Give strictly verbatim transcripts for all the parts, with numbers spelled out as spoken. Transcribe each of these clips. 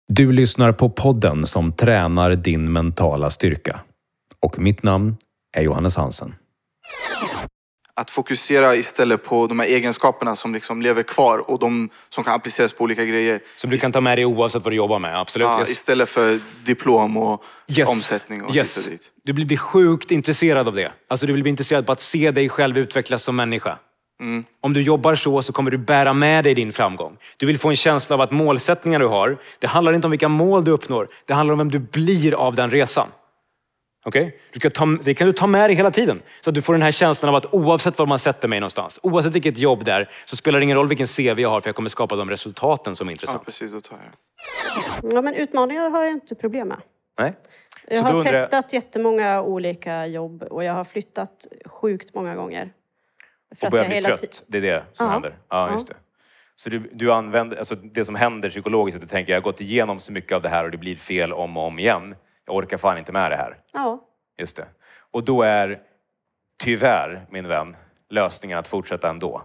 Du lyssnar på podden som tränar din mentala styrka. Och mitt namn är Johannes Hansen. Att fokusera istället på de här egenskaperna som liksom lever kvar och de som kan appliceras på olika grejer. Som du kan ta med dig oavsett vad du jobbar med, absolut. Ja, yes. Istället för diplom och yes. omsättning och yes. dit och dit. Du blir sjukt intresserad av det. Alltså du vill bli intresserad på att se dig själv utvecklas som människa. Mm. Om du jobbar så så kommer du bära med dig din framgång. Du vill få en känsla av att målsättningar du har, det handlar inte om vilka mål du uppnår. Det handlar om vem du blir av den resan. Okej? Okay? Det kan du ta med dig hela tiden. Så att du får den här känslan av att oavsett var man sätter mig någonstans, oavsett vilket jobb det är, så spelar det ingen roll vilken C V jag har, för jag kommer skapa de resultaten som är intressanta. Ja, precis. Då tar jag det. Ja, men utmaningar har jag inte problem med. Nej. Jag så har undrar... testat jättemånga olika jobb och jag har flyttat sjukt många gånger. För och börjar bli trött, det är det som ja. händer. Ja, ja, just det. Så du, du använder, alltså det som händer psykologiskt, att du tänker, jag har gått igenom så mycket av det här och det blir fel om och om igen. Jag orkar fan inte med det här. Ja. Just det. Och då är, tyvärr, min vän, lösningen att fortsätta ändå.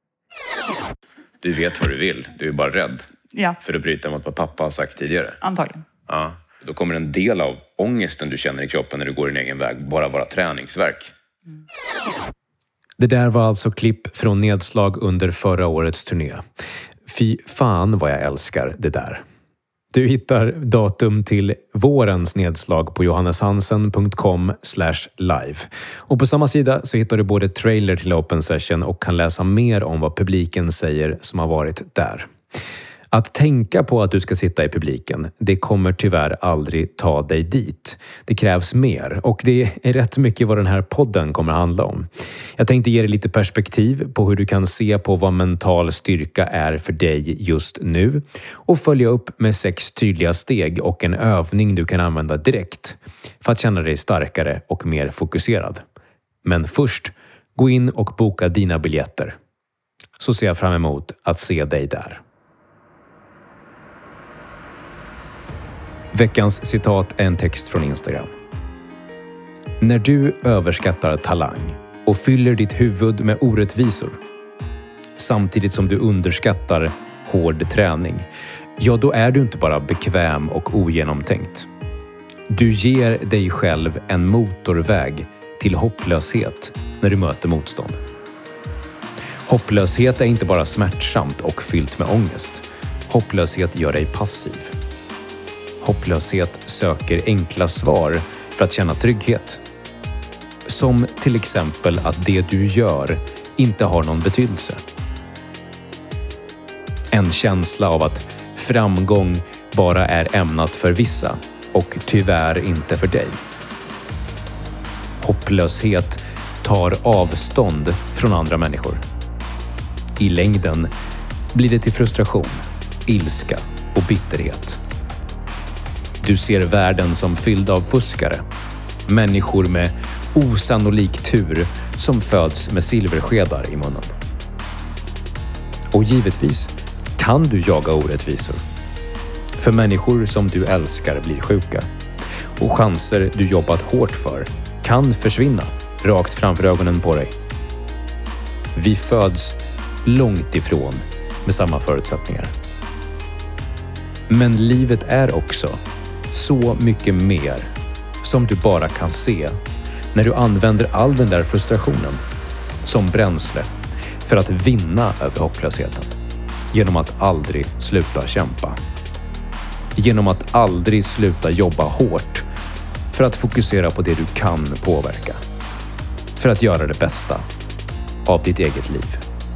Du vet vad du vill, du är bara rädd. Ja. För att bryta mot vad pappa har sagt tidigare. Antagligen. Ja. Då kommer en del av ångesten du känner i kroppen när du går din egen väg bara vara träningsverk. Mm. Det där var alltså klipp från nedslag under förra årets turné. Fy fan vad jag älskar det där. Du hittar datum till vårens nedslag på johanneshansen punkt com slash live. Och på samma sida så hittar du både trailer till Open Session och kan läsa mer om vad publiken säger som har varit där. Att tänka på att du ska sitta i publiken, det kommer tyvärr aldrig ta dig dit. Det krävs mer och det är rätt mycket vad den här podden kommer handla om. Jag tänkte ge dig lite perspektiv på hur du kan se på vad mental styrka är för dig just nu och följa upp med sex tydliga steg och en övning du kan använda direkt för att känna dig starkare och mer fokuserad. Men först, gå in och boka dina biljetter. Så ser jag fram emot att se dig där. Veckans citat är en text från Instagram. När du överskattar talang och fyller ditt huvud med orättvisor samtidigt som du underskattar hård träning, ja då är du inte bara bekväm och ogenomtänkt. Du ger dig själv en motorväg till hopplöshet när du möter motstånd. Hopplöshet är inte bara smärtsamt och fyllt med ångest. Hopplöshet gör dig passiv. Hopplöshet söker enkla svar för att känna trygghet. Som till exempel att det du gör inte har någon betydelse. En känsla av att framgång bara är ämnat för vissa och tyvärr inte för dig. Hopplöshet tar avstånd från andra människor. I längden blir det till frustration, ilska och bitterhet. Du ser världen som fylld av fuskare. Människor med osannolik tur som föds med silverskedar i munnen. Och givetvis kan du jaga orättvisor. För människor som du älskar blir sjuka. Och chanser du jobbat hårt för kan försvinna rakt framför ögonen på dig. Vi föds långt ifrån med samma förutsättningar. Men livet är också så mycket mer som du bara kan se när du använder all den där frustrationen som bränsle för att vinna över hopplösheten. Genom att aldrig sluta kämpa. Genom att aldrig sluta jobba hårt för att fokusera på det du kan påverka. För att göra det bästa av ditt eget liv.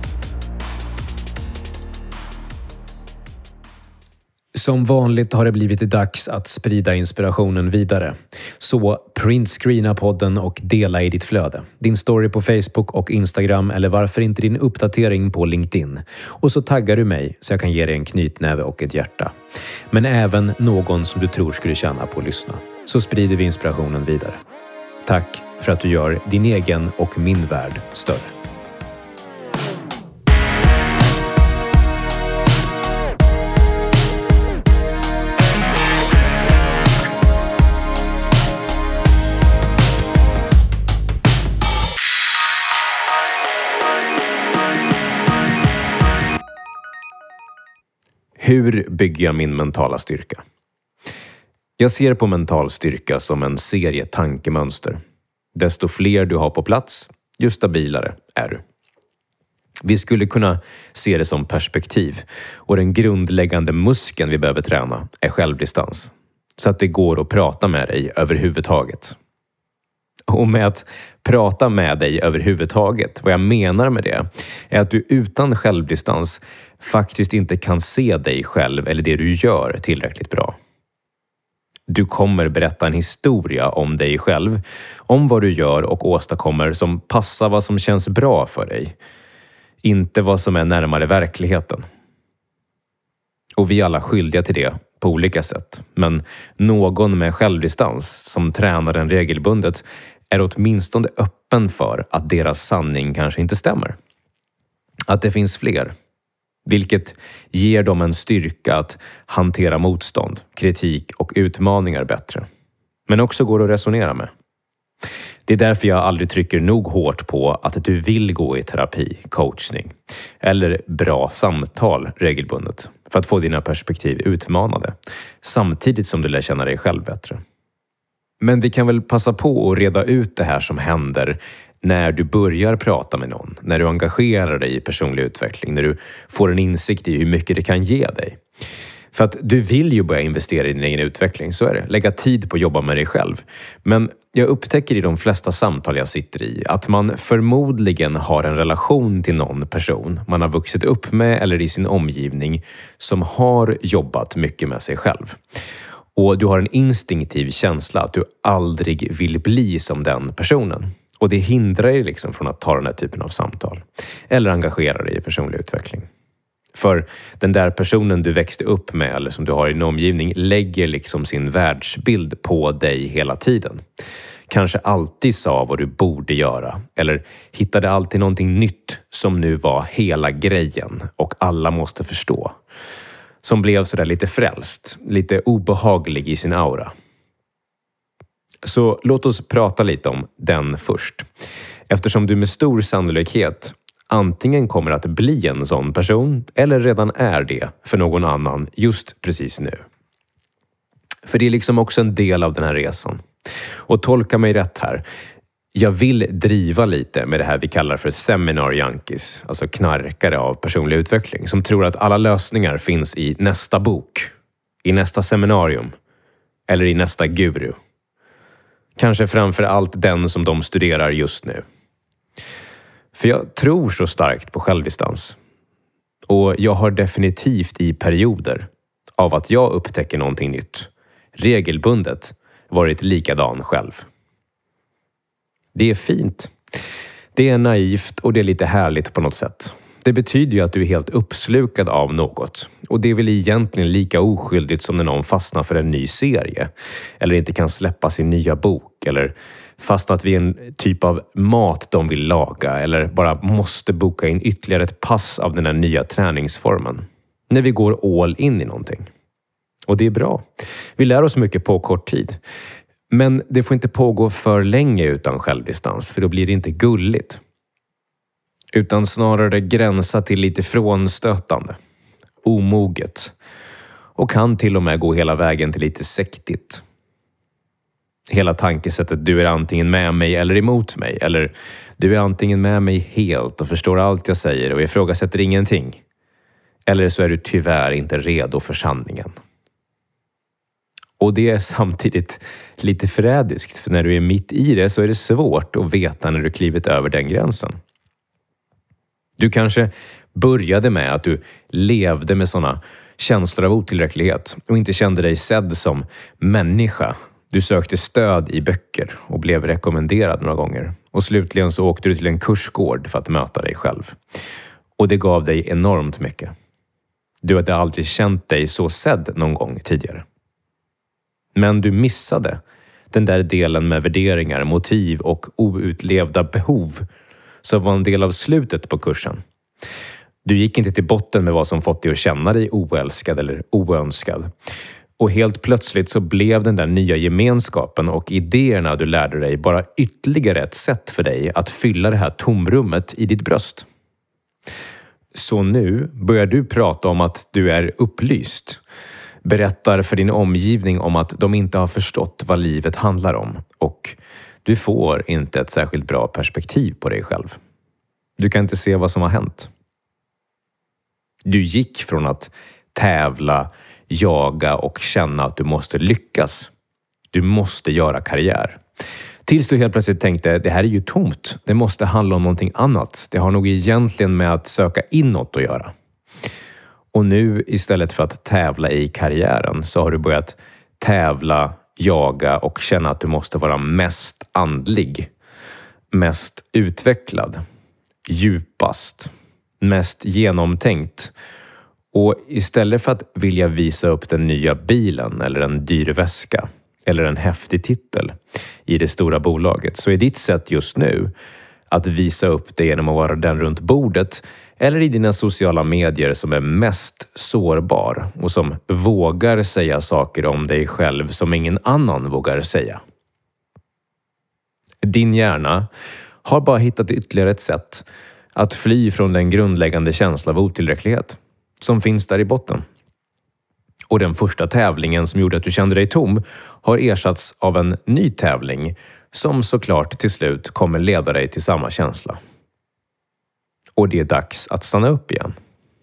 Som vanligt har det blivit dags att sprida inspirationen vidare. Så printscreena podden och dela i ditt flöde. Din story på Facebook och Instagram eller varför inte din uppdatering på LinkedIn. Och så taggar du mig så jag kan ge dig en knytnäve och ett hjärta. Men även någon som du tror skulle tjäna på att lyssna. Så sprider vi inspirationen vidare. Tack för att du gör din egen och min värld större. Hur bygger jag min mentala styrka? Jag ser på mental styrka som en serie tankemönster. Desto fler du har på plats, ju stabilare är du. Vi skulle kunna se det som perspektiv, och den grundläggande muskeln vi behöver träna är självdistans. Så att det går att prata med dig överhuvudtaget. Och med att prata med dig överhuvudtaget, vad jag menar med det är att du utan självdistans faktiskt inte kan se dig själv eller det du gör tillräckligt bra. Du kommer berätta en historia om dig själv, om vad du gör och åstadkommer som passar vad som känns bra för dig. Inte vad som är närmare verkligheten. Och vi är alla skyldiga till det på olika sätt. Men någon med självdistans som tränar den regelbundet är åtminstone öppen för att deras sanning kanske inte stämmer. Att det finns fler. Vilket ger dem en styrka att hantera motstånd, kritik och utmaningar bättre. Men också går att resonera med. Det är därför jag aldrig trycker nog hårt på att du vill gå i terapi, coachning eller bra samtal regelbundet för att få dina perspektiv utmanade, samtidigt som du lär känna dig själv bättre. Men vi kan väl passa på att reda ut det här som händer när du börjar prata med någon, när du engagerar dig i personlig utveckling, när du får en insikt i hur mycket det kan ge dig. För att du vill ju börja investera i din egen utveckling, så är det. Lägga tid på att jobba med dig själv. Men jag upptäcker i de flesta samtal jag sitter i att man förmodligen har en relation till någon person man har vuxit upp med eller i sin omgivning som har jobbat mycket med sig själv. Och du har en instinktiv känsla att du aldrig vill bli som den personen. Och det hindrar dig liksom från att ta den här typen av samtal. Eller engagera dig i personlig utveckling. För den där personen du växte upp med eller som du har i din omgivning lägger liksom sin världsbild på dig hela tiden. Kanske alltid sa vad du borde göra eller hittade alltid någonting nytt som nu var hela grejen och alla måste förstå. Som blev sådär lite frälst, lite obehaglig i sin aura. Så låt oss prata lite om den först. Eftersom du med stor sannolikhet antingen kommer att bli en sån person eller redan är det för någon annan just precis nu. För det är liksom också en del av den här resan. Och tolka mig rätt här. Jag vill driva lite med det här vi kallar för seminar junkies, alltså knarkare av personlig utveckling, som tror att alla lösningar finns i nästa bok, i nästa seminarium eller i nästa guru. Kanske framför allt den som de studerar just nu. För jag tror så starkt på självdistans. Och jag har definitivt i perioder av att jag upptäcker någonting nytt, regelbundet, varit likadan själv. Det är fint. Det är naivt och det är lite härligt på något sätt. Det betyder ju att du är helt uppslukad av något. Och det är väl egentligen lika oskyldigt som när någon fastnar för en ny serie. Eller inte kan släppa sin nya bok. Eller fastnat vid en typ av mat de vill laga. Eller bara måste boka in ytterligare ett pass av den här nya träningsformen. När vi går all in i någonting. Och det är bra. Vi lär oss mycket på kort tid. Men det får inte pågå för länge utan självdistans. För då blir det inte gulligt. Utan snarare gränsa till lite frånstötande. Omoget. Och kan till och med gå hela vägen till lite sektigt. Hela tankesättet, du är antingen med mig eller emot mig. Eller du är antingen med mig helt och förstår allt jag säger och ifrågasätter ingenting. Eller så är du tyvärr inte redo för sanningen. Och det är samtidigt lite förrädiskt. För när du är mitt i det så är det svårt att veta när du klivit över den gränsen. Du kanske började med att du levde med sådana känslor av otillräcklighet och inte kände dig sedd som människa. Du sökte stöd i böcker och blev rekommenderad några gånger. Och slutligen så åkte du till en kursgård för att möta dig själv. Och det gav dig enormt mycket. Du hade aldrig känt dig så sedd någon gång tidigare. Men du missade den där delen med värderingar, motiv och outlevda behov som var en del av slutet på kursen. Du gick inte till botten med vad som fått dig att känna dig oälskad eller oönskad. Och helt plötsligt så blev den där nya gemenskapen och idéerna du lärde dig bara ytterligare ett sätt för dig att fylla det här tomrummet i ditt bröst. Så nu börjar du prata om att du är upplyst. Berättar för din omgivning om att de inte har förstått vad livet handlar om. Och du får inte ett särskilt bra perspektiv på dig själv. Du kan inte se vad som har hänt. Du gick från att tävla, jaga och känna att du måste lyckas. Du måste göra karriär. Tills du helt plötsligt tänkte, det här är ju tomt. Det måste handla om någonting annat. Det har nog egentligen med att söka inåt att göra. Och nu istället för att tävla i karriären så har du börjat tävla, jaga och känna att du måste vara mest andlig. Mest utvecklad. Djupast. Mest genomtänkt. Och istället för att vilja visa upp den nya bilen eller en dyr väska eller en häftig titel i det stora bolaget så är ditt sätt just nu att visa upp det genom att vara den runt bordet eller i dina sociala medier som är mest sårbar och som vågar säga saker om dig själv som ingen annan vågar säga. Din hjärna har bara hittat ytterligare ett sätt att fly från den grundläggande känsla av otillräcklighet som finns där i botten. Och den första tävlingen som gjorde att du kände dig tom har ersatts av en ny tävling som såklart till slut kommer leda dig till samma känsla. Och det är dags att stanna upp igen.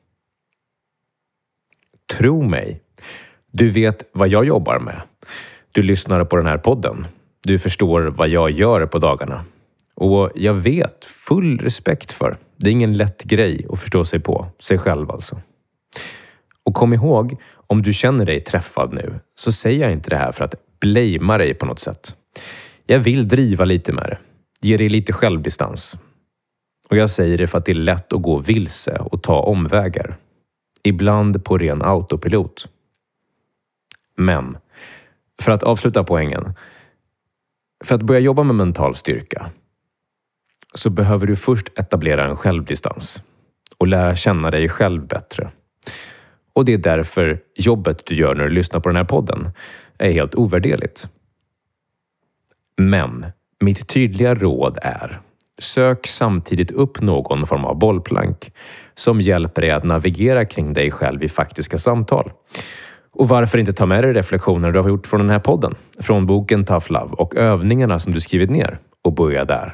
Tro mig, du vet vad jag jobbar med. Du lyssnar på den här podden. Du förstår vad jag gör på dagarna. Och jag vet full respekt för. Det är ingen lätt grej att förstå sig på. Sig själv alltså. Och kom ihåg, om du känner dig träffad nu så säger jag inte det här för att blamea dig på något sätt. Jag vill driva lite med det. Ge dig lite självdistans. Och jag säger det för att det är lätt att gå vilse och ta omvägar. Ibland på ren autopilot. Men, för att avsluta poängen. För att börja jobba med mental styrka så behöver du först etablera en självdistans och lära känna dig själv bättre. Och det är därför jobbet du gör när du lyssnar på den här podden är helt ovärderligt. Men mitt tydliga råd är: sök samtidigt upp någon form av bollplank som hjälper dig att navigera kring dig själv i faktiska samtal. Och varför inte ta med dig reflektioner du har gjort från den här podden, från boken Tough Love och övningarna som du skrivit ner och börja där.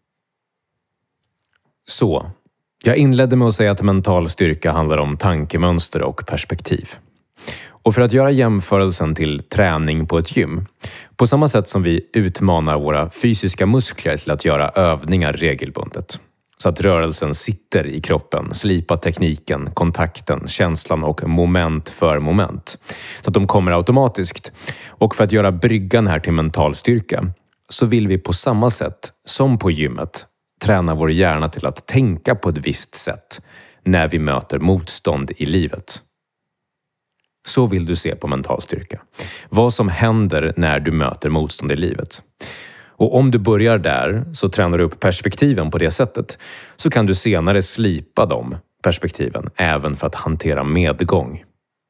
Så, jag inledde med att säga att mental styrka handlar om tankemönster och perspektiv. Och för att göra jämförelsen till träning på ett gym, på samma sätt som vi utmanar våra fysiska muskler till att göra övningar regelbundet. Så att rörelsen sitter i kroppen, slipa tekniken, kontakten, känslan och moment för moment. Så att de kommer automatiskt. Och för att göra bryggan här till mental styrka så vill vi på samma sätt som på gymmet träna vår hjärna till att tänka på ett visst sätt när vi möter motstånd i livet. Så vill du se på mental styrka. Vad som händer när du möter motstånd i livet. Och om du börjar där så tränar du upp perspektiven på det sättet så kan du senare slipa de perspektiven även för att hantera medgång.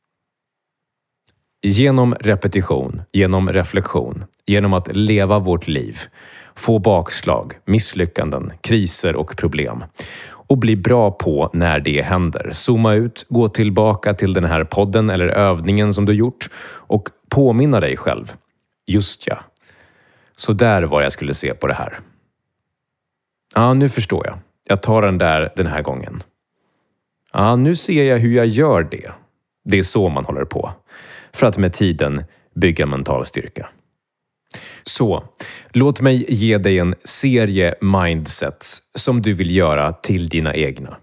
Genom repetition, genom reflektion, genom att leva vårt liv, få bakslag, misslyckanden, kriser och problem och bli bra på när det händer. Zooma ut, gå tillbaka till den här podden eller övningen som du gjort och påminna dig själv. Just ja. Så där var jag skulle se på det här. Ja, nu förstår jag. Jag tar den där den här gången. Ja, nu ser jag hur jag gör det. Det är så man håller på. För att med tiden bygga mental styrka. Så, låt mig ge dig en serie mindsets som du vill göra till dina egna.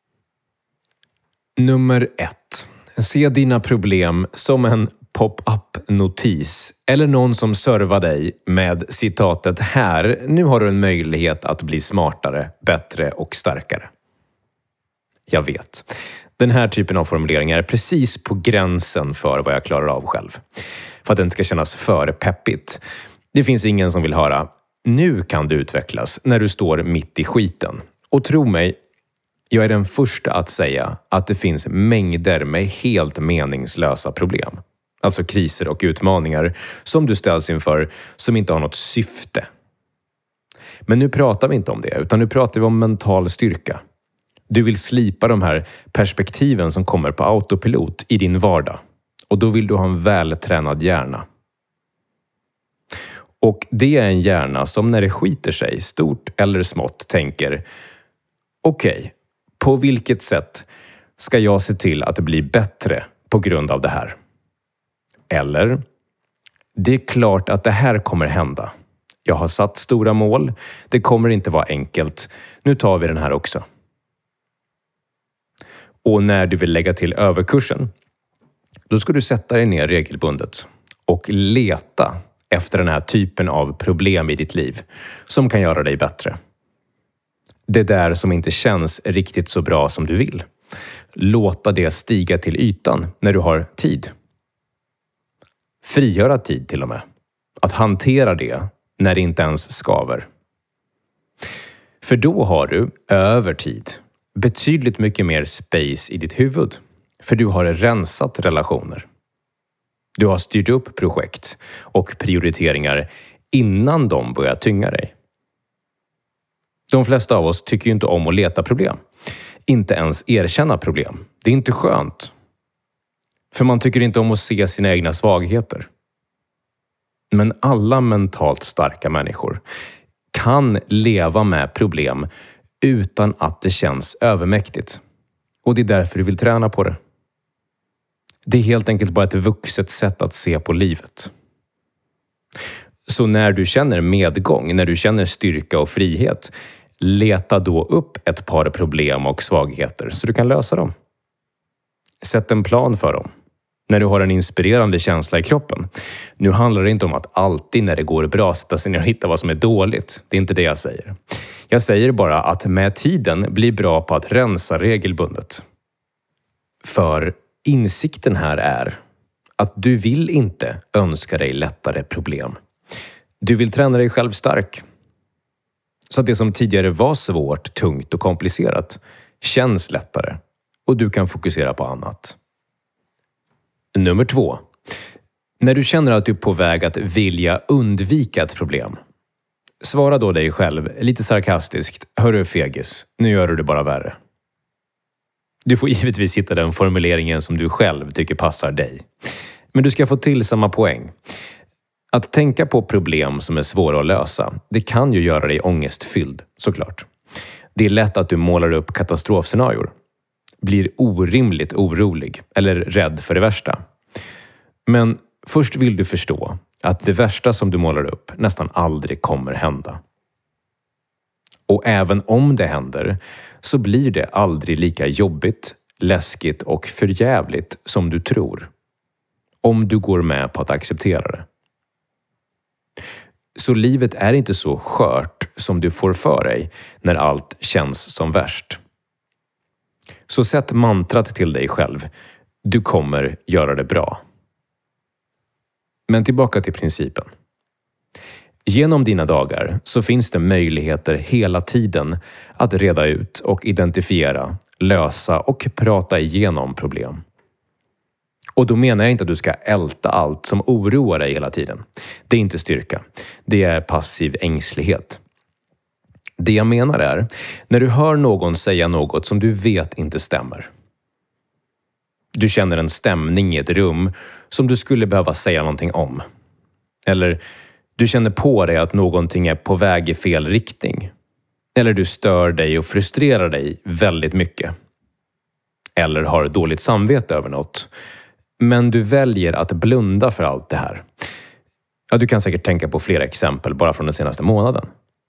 Nummer ett. Se dina problem som en pop-up-notis eller någon som servar dig med citatet här, nu har du en möjlighet att bli smartare, bättre och starkare. Jag vet. Den här typen av formuleringar är precis på gränsen för vad jag klarar av själv. För att den ska kännas för peppigt. Det finns ingen som vill höra, nu kan du utvecklas när du står mitt i skiten. Och tro mig, jag är den första att säga att det finns mängder med helt meningslösa problem. Alltså kriser och utmaningar som du ställs inför som inte har något syfte. Men nu pratar vi inte om det, utan nu pratar vi om mental styrka. Du vill slipa de här perspektiven som kommer på autopilot i din vardag. Och då vill du ha en vältränad hjärna. Och det är en hjärna som när det skiter sig, stort eller smått, tänker okej, okay, på vilket sätt ska jag se till att det blir bättre på grund av det här? Eller, det är klart att det här kommer hända. Jag har satt stora mål. Det kommer inte vara enkelt. Nu tar vi den här också. Och när du vill lägga till överkursen, då ska du sätta dig ner regelbundet och leta efter den här typen av problem i ditt liv som kan göra dig bättre. Det där som inte känns riktigt så bra som du vill. Låta det stiga till ytan när du har tid. Frigöra tid till och med. Att hantera det när det inte ens skaver. För då har du över tid betydligt mycket mer space i ditt huvud. För du har rensat relationer. Du har styrt upp projekt och prioriteringar innan de börjar tynga dig. De flesta av oss tycker ju inte om att leta problem. Inte ens erkänna problem. Det är inte skönt. För man tycker inte om att se sina egna svagheter. Men alla mentalt starka människor kan leva med problem utan att det känns övermäktigt. Och det är därför du vill träna på det. Det är helt enkelt bara ett vuxet sätt att se på livet. Så när du känner medgång, när du känner styrka och frihet, leta då upp ett par problem och svagheter så du kan lösa dem. Sätt en plan för dem. När du har en inspirerande känsla i kroppen. Nu handlar det inte om att alltid när det går bra sätta sig ner och hitta vad som är dåligt. Det är inte det jag säger. Jag säger bara att med tiden bli bra på att rensa regelbundet. För insikten här är att du vill inte önska dig lättare problem. Du vill träna dig själv stark. Så att det som tidigare var svårt, tungt och komplicerat känns lättare. Och du kan fokusera på annat. Nummer två. När du känner att du är på väg att vilja undvika ett problem. Svara då dig själv lite sarkastiskt. Hörru fegis, nu gör du det bara värre. Du får givetvis hitta den formuleringen som du själv tycker passar dig. Men du ska få till samma poäng. Att tänka på problem som är svåra att lösa, det kan ju göra dig ångestfylld, såklart. Det är lätt att du målar upp katastrofscenarior. Blir orimligt orolig eller rädd för det värsta. Men först vill du förstå att det värsta som du målar upp nästan aldrig kommer hända. Och även om det händer så blir det aldrig lika jobbigt, läskigt och förjävligt som du tror. Om du går med på att acceptera det. Så livet är inte så skört som du får för dig när allt känns som värst. Så sätt mantrat till dig själv. Du kommer göra det bra. Men tillbaka till principen. Genom dina dagar så finns det möjligheter hela tiden att reda ut och identifiera, lösa och prata igenom problem. Och då menar jag inte att du ska älta allt som oroar dig hela tiden. Det är inte styrka. Det är passiv ängslighet. Det jag menar är, när du hör någon säga något som du vet inte stämmer. Du känner en stämning i ett rum som du skulle behöva säga någonting om. Eller du känner på dig att någonting är på väg i fel riktning. Eller du stör dig och frustrerar dig väldigt mycket. Eller har dåligt samvete över något. Men du väljer att blunda för allt det här. Ja, du kan säkert tänka på flera exempel bara från den senaste månaden.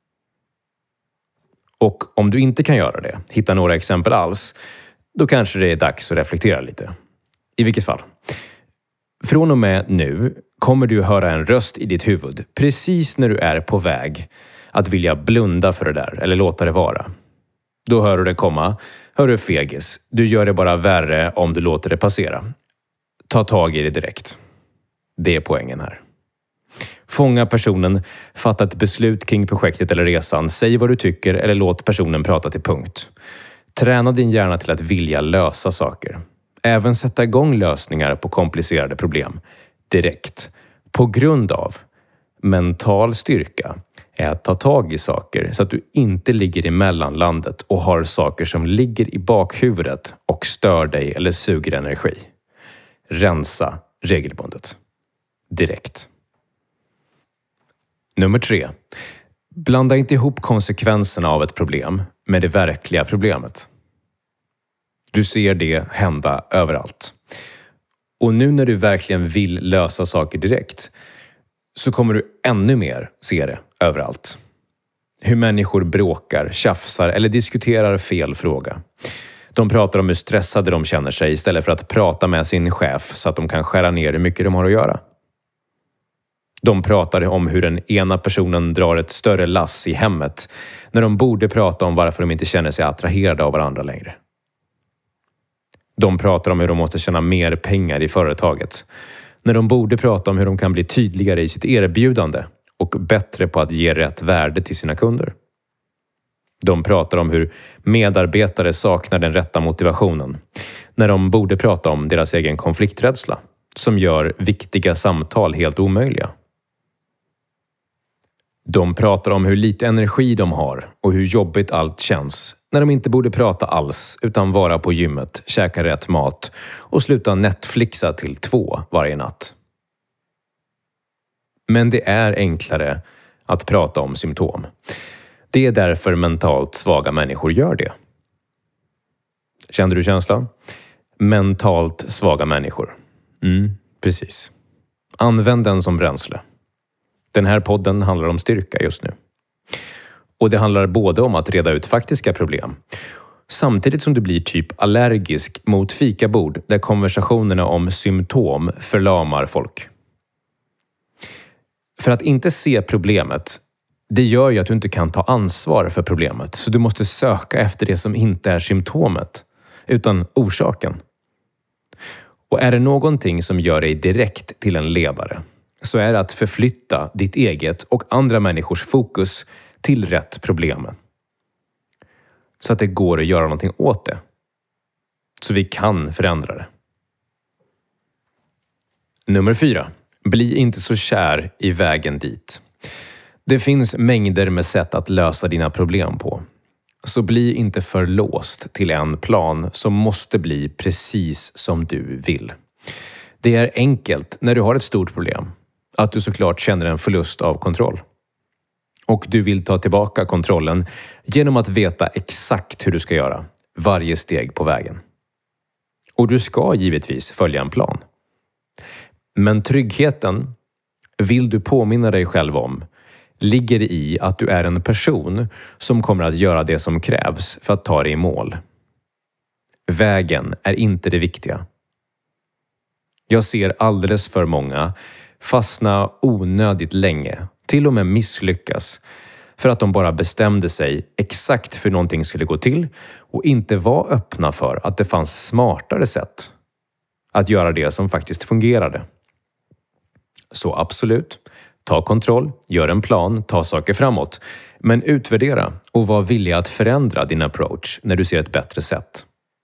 Och om du inte kan göra det, hitta några exempel alls, då kanske det är dags att reflektera lite. I vilket fall. Från och med nu kommer du höra en röst i ditt huvud precis när du är på väg att vilja blunda för det där eller låta det vara. Då hör du det komma. Hör du fegis, du gör det bara värre om du låter det passera. Ta tag i det direkt. Det är poängen här. Fånga personen, fatta ett beslut kring projektet eller resan, säg vad du tycker eller låt personen prata till punkt. Träna din hjärna till att vilja lösa saker. Även sätta igång lösningar på komplicerade problem direkt. På grund av mental styrka är att ta tag i saker så att du inte ligger i mellanlandet och har saker som ligger i bakhuvudet och stör dig eller suger energi. Rensa regelbundet. Direkt. Nummer tre. Blanda inte ihop konsekvenserna av ett problem med det verkliga problemet. Du ser det hända överallt. Och nu när du verkligen vill lösa saker direkt så kommer du ännu mer se det överallt. Hur människor bråkar, tjafsar eller diskuterar fel fråga. De pratar om hur stressade de känner sig istället för att prata med sin chef så att de kan skära ner hur mycket de har att göra. De pratar om hur den ena personen drar ett större lass i hemmet när de borde prata om varför de inte känner sig attraherade av varandra längre. De pratar om hur de måste tjäna mer pengar i företaget när de borde prata om hur de kan bli tydligare i sitt erbjudande och bättre på att ge rätt värde till sina kunder. De pratar om hur medarbetare saknar den rätta motivationen när de borde prata om deras egen konflikträdsla som gör viktiga samtal helt omöjliga. De pratar om hur lite energi de har och hur jobbigt allt känns när de inte borde prata alls utan vara på gymmet, käka rätt mat och sluta Netflixa till två varje natt. Men det är enklare att prata om symptom. Det är därför mentalt svaga människor gör det. Kände du känslan? Mentalt svaga människor. Mm, precis. Använd den som bränsle. Den här podden handlar om styrka just nu. Och det handlar både om att reda ut faktiska problem samtidigt som du blir typ allergisk mot fikabord där konversationerna om symptom förlamar folk. För att inte se problemet, det gör ju att du inte kan ta ansvar för problemet. Så du måste söka efter det som inte är symptomet, utan orsaken. Och är det någonting som gör dig direkt till en ledare, så är det att förflytta ditt eget och andra människors fokus till rätt problem. Så att det går att göra någonting åt det. Så vi kan förändra det. Nummer fyra. Bli inte så kär i vägen dit. Det finns mängder med sätt att lösa dina problem på. Så bli inte för låst till en plan som måste bli precis som du vill. Det är enkelt när du har ett stort problem att du såklart känner en förlust av kontroll. Och du vill ta tillbaka kontrollen genom att veta exakt hur du ska göra varje steg på vägen. Och du ska givetvis följa en plan. Men tryggheten, vill du påminna dig själv om, ligger i att du är en person som kommer att göra det som krävs för att ta dig i mål. Vägen är inte det viktiga. Jag ser alldeles för många fastna onödigt länge, till och med misslyckas, för att de bara bestämde sig exakt hur någonting skulle gå till och inte var öppna för att det fanns smartare sätt att göra det som faktiskt fungerade. Så absolut, ta kontroll, gör en plan, ta saker framåt. Men utvärdera och var villig att förändra din approach när du ser ett bättre sätt.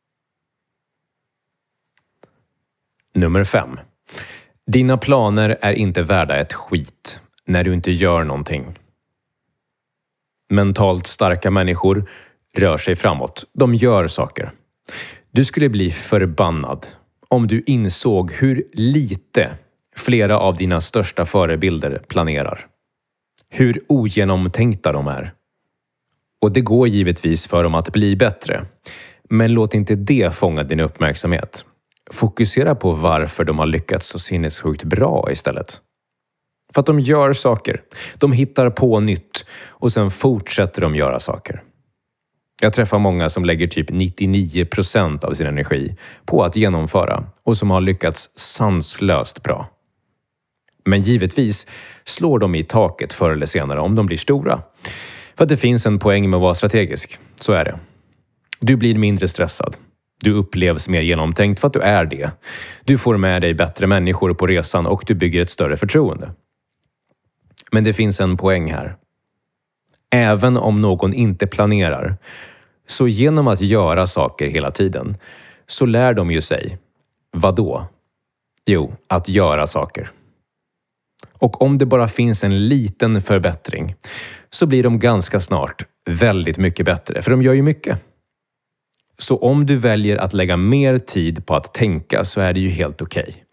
Nummer fem. Dina planer är inte värda ett skit när du inte gör någonting. Mentalt starka människor rör sig framåt. De gör saker. Du skulle bli förbannad om du insåg hur lite flera av dina största förebilder planerar. Hur ogenomtänkta de är. Och det går givetvis för dem att bli bättre. Men låt inte det fånga din uppmärksamhet. Fokusera på varför de har lyckats så sinnessjukt bra istället. För att de gör saker. De hittar på nytt och sen fortsätter de göra saker. Jag träffar många som lägger typ nittionio procent av sin energi på att genomföra och som har lyckats sanslöst bra. Men givetvis slår de i taket förr eller senare om de blir stora. För att det finns en poäng med att vara strategisk. Så är det. Du blir mindre stressad. Du upplevs mer genomtänkt för att du är det. Du får med dig bättre människor på resan och du bygger ett större förtroende. Men det finns en poäng här. Även om någon inte planerar, så genom att göra saker hela tiden, så lär de ju sig. Vadå? Jo, att göra saker. Och om det bara finns en liten förbättring, så blir de ganska snart väldigt mycket bättre, för de gör ju mycket. Så om du väljer att lägga mer tid på att tänka så är det ju helt okej.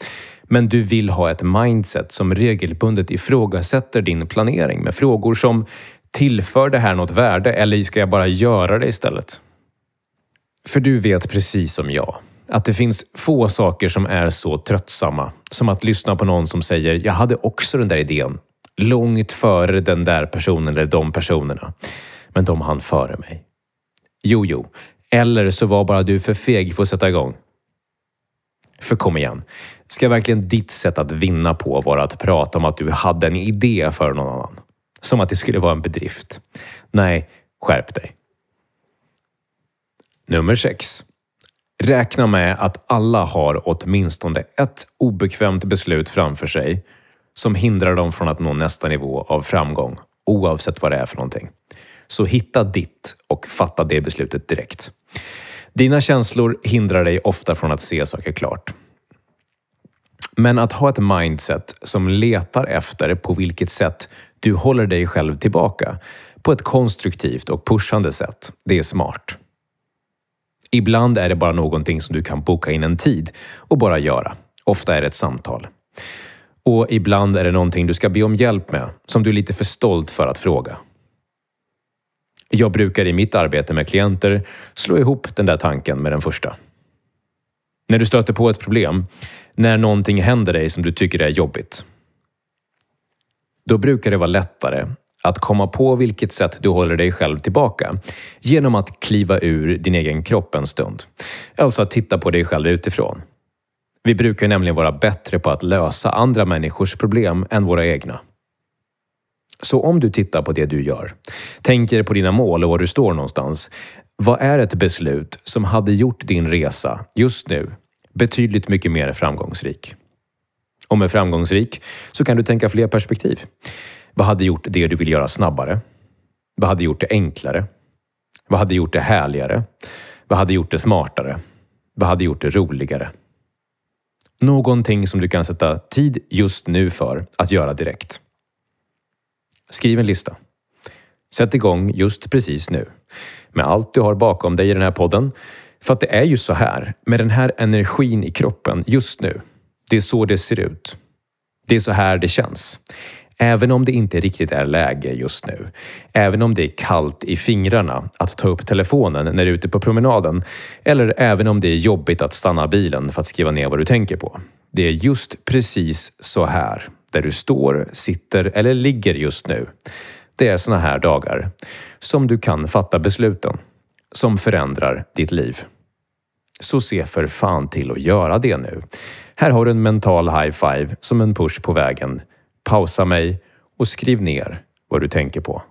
Men du vill ha ett mindset som regelbundet ifrågasätter din planering med frågor som: tillför det här något värde eller ska jag bara göra det istället? För du vet precis som jag att det finns få saker som är så tröttsamma som att lyssna på någon som säger: jag hade också den där idén långt före den där personen eller de personerna, men de hann före mig. Jo, jo. Eller så var bara du för feg för att sätta igång. För kom igen. Ska verkligen ditt sätt att vinna på vara att prata om att du hade en idé för någon annan? Som att det skulle vara en bedrift. Nej, skärp dig. Nummer sex. Räkna med att alla har åtminstone ett obekvämt beslut framför sig som hindrar dem från att nå nästa nivå av framgång, oavsett vad det är för någonting. Så hitta ditt och fatta det beslutet direkt. Dina känslor hindrar dig ofta från att se saker klart. Men att ha ett mindset som letar efter på vilket sätt du håller dig själv tillbaka på ett konstruktivt och pushande sätt, det är smart. Ibland är det bara någonting som du kan boka in en tid och bara göra. Ofta är det ett samtal. Och ibland är det någonting du ska be om hjälp med som du är lite för stolt för att fråga. Jag brukar i mitt arbete med klienter slå ihop den där tanken med den första. När du stöter på ett problem, när någonting händer dig som du tycker är jobbigt, då brukar det vara lättare att komma på vilket sätt du håller dig själv tillbaka genom att kliva ur din egen kropp en stund. Alltså att titta på dig själv utifrån. Vi brukar nämligen vara bättre på att lösa andra människors problem än våra egna. Så om du tittar på det du gör, tänker på dina mål och var du står någonstans, vad är ett beslut som hade gjort din resa just nu betydligt mycket mer framgångsrik? Och med framgångsrik så kan du tänka fler perspektiv. Vad hade gjort det du vill göra snabbare? Vad hade gjort det enklare? Vad hade gjort det härligare? Vad hade gjort det smartare? Vad hade gjort det roligare? Någonting som du kan sätta tid just nu för att göra direkt. Skriv en lista. Sätt igång just precis nu. Med allt du har bakom dig i den här podden. För att det är ju så här. Med den här energin i kroppen just nu. Det är så det ser ut. Det är så här det känns. Även om det inte riktigt är läge just nu. Även om det är kallt i fingrarna att ta upp telefonen när du är ute på promenaden. Eller även om det är jobbigt att stanna bilen för att skriva ner vad du tänker på. Det är just precis så här. Där du står, sitter eller ligger just nu. Det är såna här dagar som du kan fatta besluten. Som förändrar ditt liv. Så se för fan till att göra det nu. Här har du en mental high five som en push på vägen. Pausa mig och skriv ner vad du tänker på.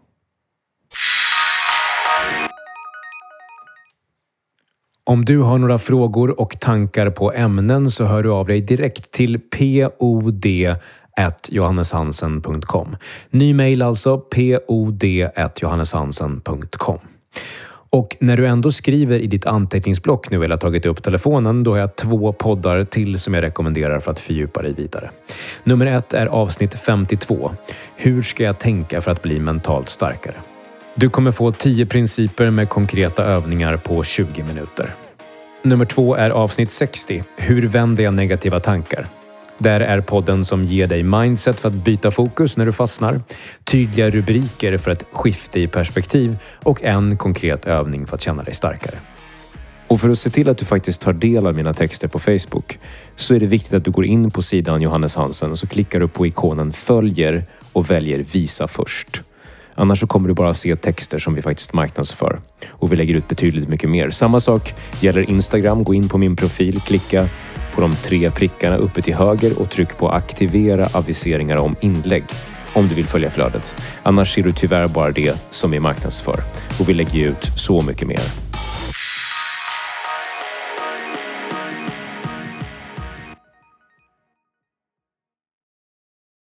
Om du har några frågor och tankar på ämnen så hör du av dig direkt till pod at johanneshansen punkt com. Ny mejl alltså pod at johanneshansen punkt com. Och när du ändå skriver i ditt anteckningsblock nu eller har tagit upp telefonen, då har jag två poddar till som jag rekommenderar för att fördjupa dig vidare. Nummer ett är avsnitt femtiotvå. Hur ska jag tänka för att bli mentalt starkare? Du kommer få tio principer med konkreta övningar på tjugo minuter. Nummer två är avsnitt sextio. Hur vänder jag negativa tankar? Där är podden som ger dig mindset för att byta fokus när du fastnar, tydliga rubriker för ett skifte i perspektiv och en konkret övning för att känna dig starkare. Och för att se till att du faktiskt tar del av mina texter på Facebook så är det viktigt att du går in på sidan Johannes Hansen och så klickar du på ikonen följer och väljer visa först. Annars så kommer du bara se texter som vi faktiskt marknadsför. Och vi lägger ut betydligt mycket mer. Samma sak gäller Instagram. Gå in på min profil, klicka på de tre prickarna uppe till höger och tryck på aktivera aviseringar om inlägg om du vill följa flödet. Annars ser du tyvärr bara det som vi marknadsför. Och vi lägger ut så mycket mer.